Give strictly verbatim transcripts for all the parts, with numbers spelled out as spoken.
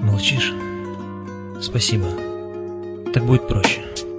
Молчишь? Спасибо. Так будет проще.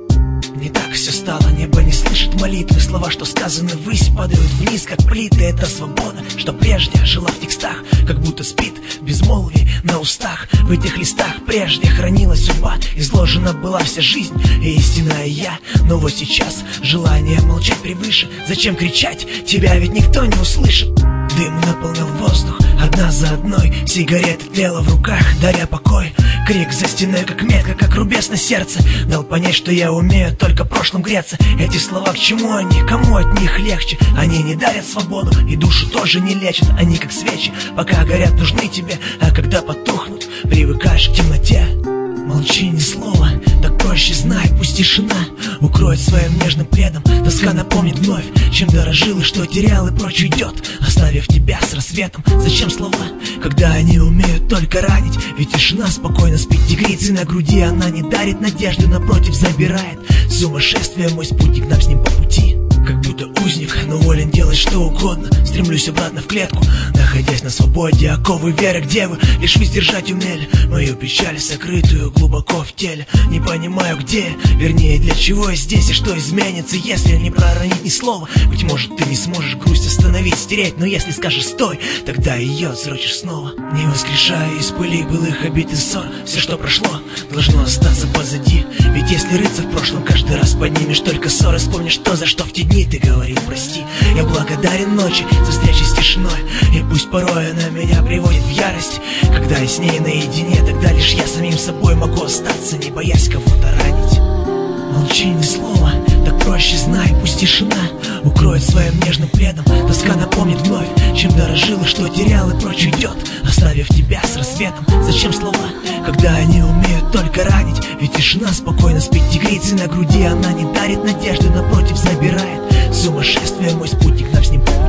Не так все стало, небо не слышит молитвы. Слова, что сказаны ввысь, падают вниз, как плиты. Это свобода, что прежде жила в текстах, как будто спит в безмолвии на устах. В этих листах прежде хранилась судьба, изложена была вся жизнь и истинная я. Но вот сейчас желание молчать превыше. Зачем кричать? Тебя ведь никто не услышит. Дым наполнил воздух, одна за одной. Сигарета тлела в руках, даря покой. Крик за стеной, как метка, как рубец на сердце. Дал понять, что я умею только прошлым греться. Эти слова, к чему они, кому от них легче? Они не дарят свободу и душу тоже не лечат. Они как свечи, пока горят, нужны тебе. А когда потухнут, привыкаешь к темноте. Молчи, ни слова, так проще знай, пусть тишина укроет своим нежным пледом. Тоска напомнит вновь, чем дорожил и что терял, и прочь уйдет, оставив тебя с рассветом. Зачем слова, когда они умеют только ранить? Ведь тишина спокойно спит тигрицей на груди. Она не дарит надежды, напротив забирает сумасшествие. Мой спутник, нам с ним по пути. Как будто узник, но волен делать что угодно. Стремлюсь обратно в клетку, находясь на свободе. Оковы веры, где вы лишь вы сдержать умели мою печаль, сокрытую глубоко в теле. Не понимаю, где, вернее, для чего я здесь. И что изменится, если не проронить ни слова? Быть может, ты не сможешь грусть остановить, стереть. Но если скажешь стой, тогда ее взрочишь снова. Не воскрешая из пыли былых обид и ссор, все, что прошло, должно остаться позади. Ведь если рыться в прошлом, каждый раз поднимешь только ссоры. Вспомнишь то, за что в те дни ты говорил прости. Я благодарен ночи за встречи с тишиной, и пусть порой она меня приводит в ярость. Когда я с ней наедине, тогда лишь я самим собой могу остаться, не боясь кого-то ранить. Молчи, ни слова, так проще знай, пусть тишина укроет своим нежным пледом. Тоска напомнит вновь, чем дорожил и что терял, и прочь уйдет, оставив тебя с рассветом. Зачем слова, когда они умеют только ранить? Ведь тишина спокойно спит тигрицей на груди. Она не дарит надежды, напротив забирает сумасшествие. Мой спутник, нам с ним